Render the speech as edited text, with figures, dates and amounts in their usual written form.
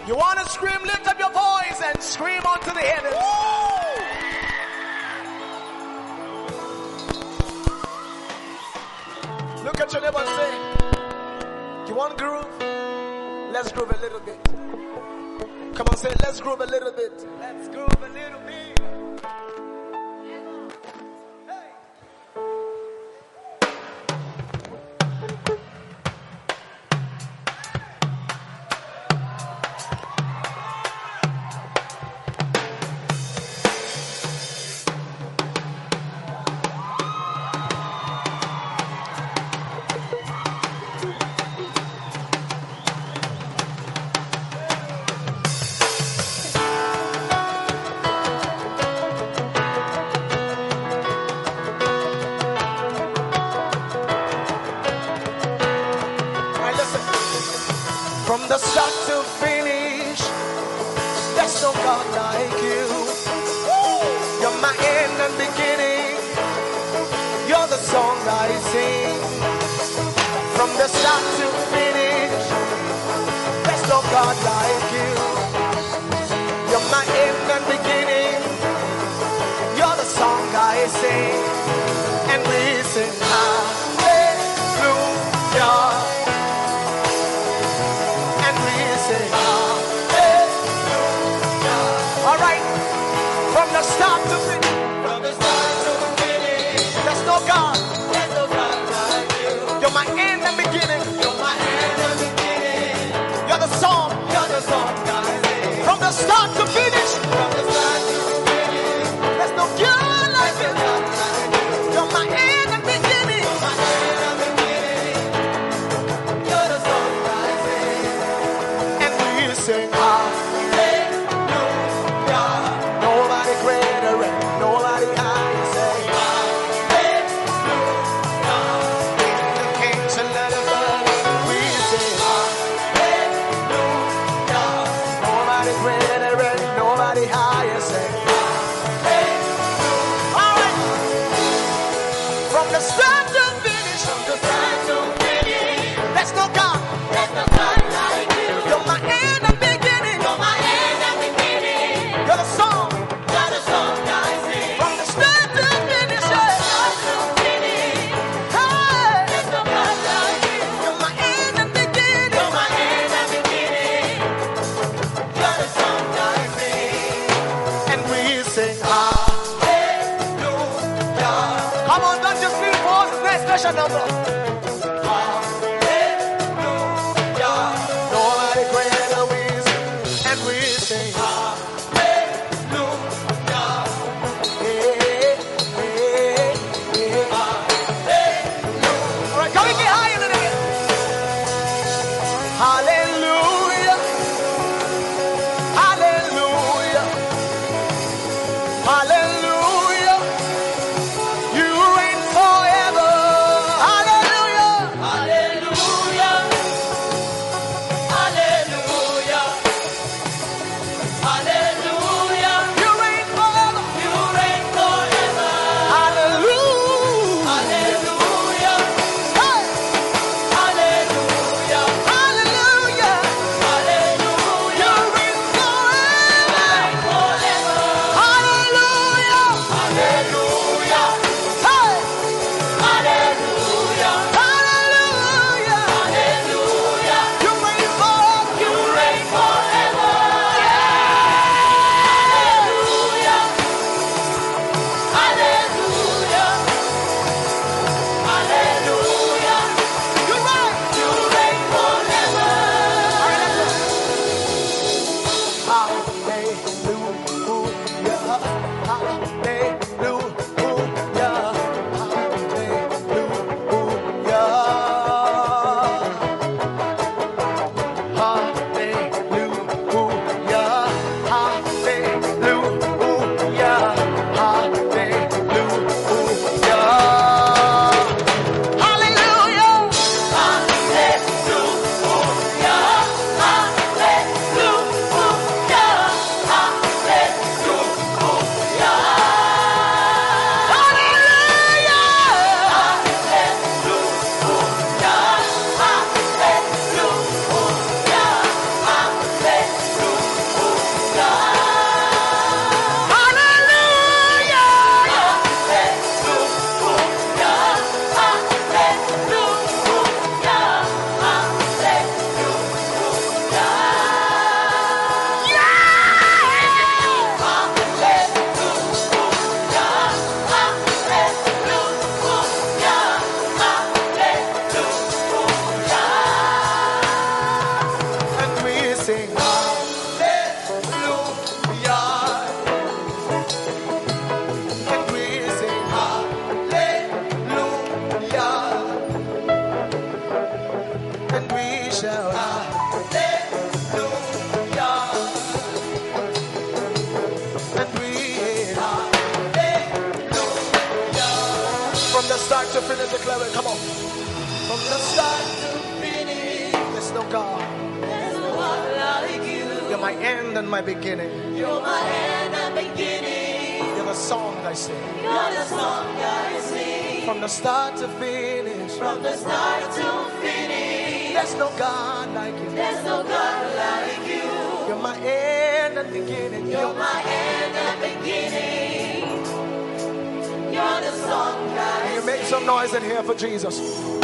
You want to scream, lift up your voice and scream onto the heavens. Look at your neighbor and say, you want groove? Let's groove a little bit. Come on, say, let's groove a little bit. Let's groove a little bit. From the start to finish, there's no God like you. You're my end and beginning. You're the song I sing. From the start to finish, there's no God like you. You're my end and beginning. You're the song I sing. And we sing hallelujah. All right, from the start to finish, there's no God. You're my end and beginning. You're the song. From the start to finish, there's no God like you. You're my end and beginning. You're the song I sing. And we sing number. Hallelujah. Nobody greater we sing. And we sing hallelujah. Hallelujah. All right, can we get higher than that? Hallelujah. Hallelujah. Hallelujah. You reign forever. Hallelujah. From the start to finish, there's no God. There's no God like you. You're my end and my beginning. You're my end and beginning. You're the song I sing. You're the song I sing. From the start to finish. From the start to finish. There's no God like you. There's no God like you. You're my end and beginning. You're my end and beginning. You're the song I Can you make some noise in here for Jesus?